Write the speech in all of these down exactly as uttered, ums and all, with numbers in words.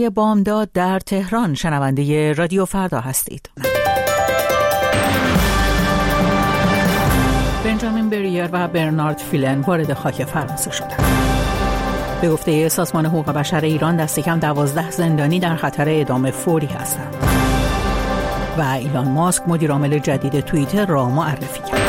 بامداد در تهران شنونده رادیو فردا هستید. بنجامین بریر و برنارد فیلن وارد خاک فرانسه شدند. به گفته سازمان حقوق بشر ایران دست کم دوازده زندانی در خطر اعدام فوری هستند. و ایلان ماسک مدیرعامل جدید توییتر را معرفی کرد.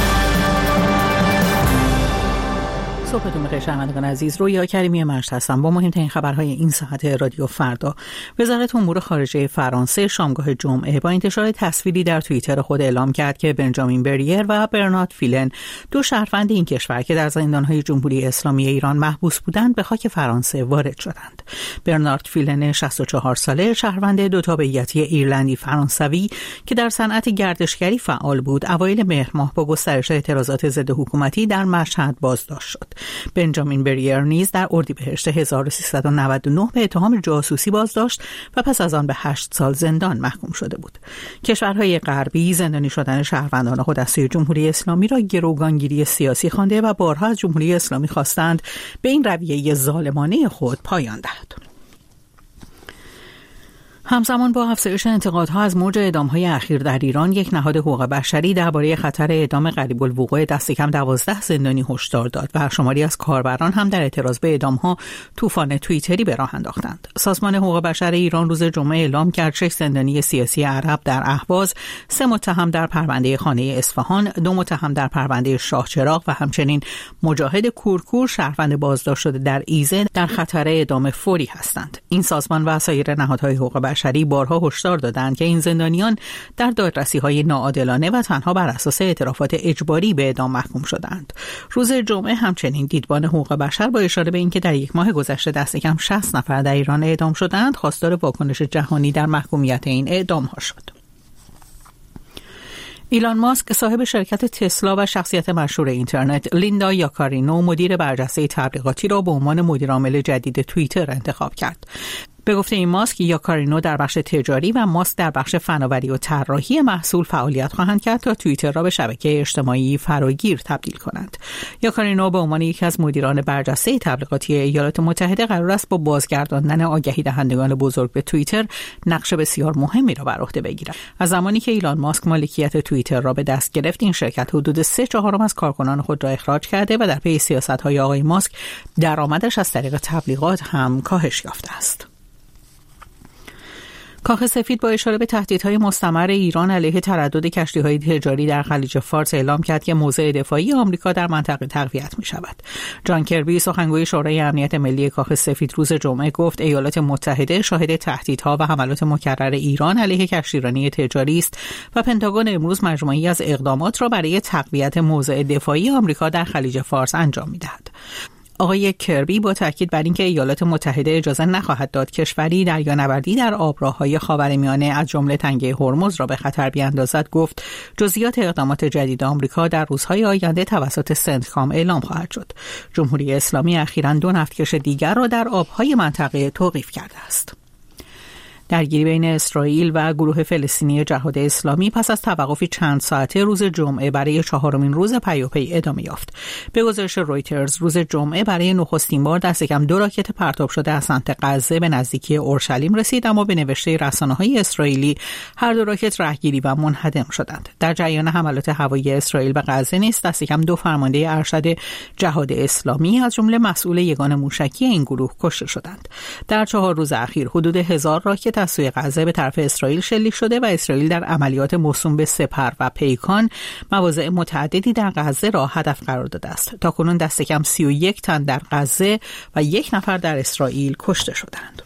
صبحتون بخیر شنوندگان عزیز، رویا کریمی مشت هستم با مهمترین خبرهای این ساعت رادیو فردا. وزارت امور خارجه فرانسه شامگاه جمعه با انتشار تصویری در توییتر خود اعلام کرد که بنجامین بریر و برنارد فیلن، دو شهروند این کشور که در زندانهای جمهوری اسلامی ایران محبوس بودند، به خاک فرانسه وارد شدند. برنارد فیلن شصت و چهار ساله، شهروند دو تابعیتی ایرلندی فرانسوی که در صنعت گردشگری فعال بود، اوایل مهر ماه با گسترش اعتراضات ضد حکومتی در مشهد بازداشت شد. بنجامین بریر نیز در اردیبهشت هزار و سیصد و نود و نه به اتهام جاسوسی بازداشت و پس از آن به هشت سال زندان محکوم شده بود. کشورهای غربی زندانی شدن شهروندان خود از سوی جمهوری اسلامی را گروگانگیری سیاسی خوانده و بارها از جمهوری اسلامی خواستند به این رویه ظالمانه خود پایان دهد. همزمان با افزایش انتقادها از موج اعدام‌های اخیر در ایران، یک نهاد حقوق بشری درباره خطر اعدام قریب الوقوع دست کم دوازده زندانی هشدار داد و شماری از کاربران هم در اعتراض به اعدام‌ها طوفان توییتری به راه انداختند. سازمان حقوق بشر ایران روز جمعه اعلام کرد شش زندانی سیاسی عرب در اهواز، سه متهم در پرونده خانه اصفهان، دو متهم در پرونده شاهچراغ و همچنین مجاهد کورکور، شهروند بازداشت شده در ایزه، در خطر اعدام فوری هستند. این سازمان و سایر نهادهای حقوق بشری بارها هشدار دادند که این زندانیان در دادرسی‌های ناعادلانه و تنها بر اساس اعترافات اجباری به اعدام محکوم شدند. روز جمعه همچنین دیدبان حقوق بشر با اشاره به اینکه در یک ماه گذشته دست کم شصت نفر در ایران اعدام شدند، خواستار واکنش جهانی در محکومیت این اعدام‌ها شد. ایلان ماسک صاحب شرکت تسلا و شخصیت مشهور اینترنت لیندا یاکارینو مدیر برجسته تبلیغاتی را به عنوان مدیرعامل جدید توییتر انتخاب کرد. به گفته این ماسک، یاکارینو در بخش تجاری و ماسک در بخش فناوری و طراحی محصول فعالیت خواهند کرد تا توییتر را به شبکه اجتماعی فراگیر تبدیل کنند. یاکارینو به عنوان یکی از مدیران برجسته تبلیغاتی ایالات متحده قرار است با بازگرداندن آگهی دهندگان بزرگ به توییتر نقش بسیار مهمی را بر عهده بگیرد. از زمانی که ایلان ماسک مالکیت توییتر را به دست گرفت، این شرکت حدود سه چهارم از کارکنان خود را اخراج کرده و در پی سیاست‌های آقای ماسک درآمدش از طریق تبلیغات هم کاهش یافته است. کاخ سفید با اشاره به تهدیدهای مستمر ایران علیه تردد کشتی‌های تجاری در خلیج فارس اعلام کرد که موضع دفاعی آمریکا در منطقه تقویت می‌شود. جان کربی، سخنگوی شورای امنیت ملی کاخ سفید، روز جمعه گفت ایالات متحده شاهد تهدیدها و حملات مکرر ایران علیه کشتیرانی تجاری است و پنتاگون امروز مجموعه‌ای از اقدامات را برای تقویت موضع دفاعی آمریکا در خلیج فارس انجام می‌دهد. آقای کربی با تاکید بر اینکه ایالات متحده اجازه نخواهد داد کشوری دریانوردی در آبراههای خاورمیانه از جمله تنگه هرمز را به خطر بیاندازد، گفت جزئیات اقدامات جدید آمریکا در روزهای آینده توسط سنتکام اعلام خواهد شد. جمهوری اسلامی اخیراً دو نفتکش دیگر را در آبهای منطقه توقیف کرده است. درگیری بین اسرائیل و گروه فلسطینی جهاد اسلامی پس از توقفی چند ساعته روز جمعه برای چهارمین روز پیاپی ادامه یافت. به گزارش رویترز، روز جمعه برای نخستین بار دست کم دو راکت پرتاب شده از سمت غزه به نزدیکی اورشلیم رسید، اما به نوشته رسانه‌های اسرائیلی هر دو راکت رهگیری و منهدم شدند. در جریان حملات هوایی اسرائیل به غزه نیز دست کم دو فرمانده ارشد جهاد اسلامی از جمله مسئول یگان موشکی این گروه کشته شدند. در چهار روز اخیر حدود هزار راکت از سوی غزه به طرف اسرائیل شلیک شده و اسرائیل در عملیات موسوم به سپر و پیکان مواضع متعددی در غزه را هدف قرار داده است. تاکنون دست کم سی و یک تن در غزه و یک نفر در اسرائیل کشته شدند.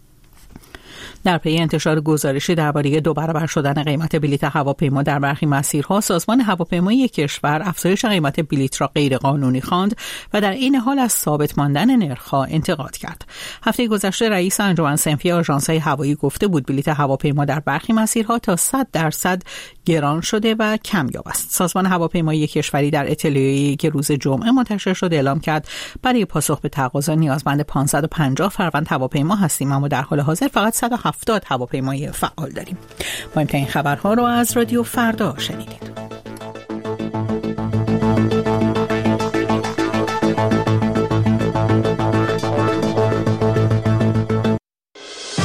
در پی انتشار گزارشی درباره دو برابر شدن قیمت بلیط هواپیما در برخی مسیرها، سازمان هواپیمایی کشور افزایش قیمت بلیط را غیرقانونی خواند و در این حال از ثابت ماندن نرخ‌ها انتقاد کرد. هفته گذشته رئیس انجمن صنفی آژانس‌های هوایی گفته بود بلیط هواپیما در برخی مسیرها تا صد درصد گران شده و کمیاب است. سازمان هواپیمایی کشوری در اطلاعیه‌ای که روز جمعه منتشر شد اعلام کرد برای پاسخ به تقاضا نیازمند پانصد و پنجاه فروند هواپیما هستیم، اما در حال حاضر فقط صد و هفتاد هواپیمای فعال داریم. مهمترین خبرها رو از رادیو فردا شنیدید.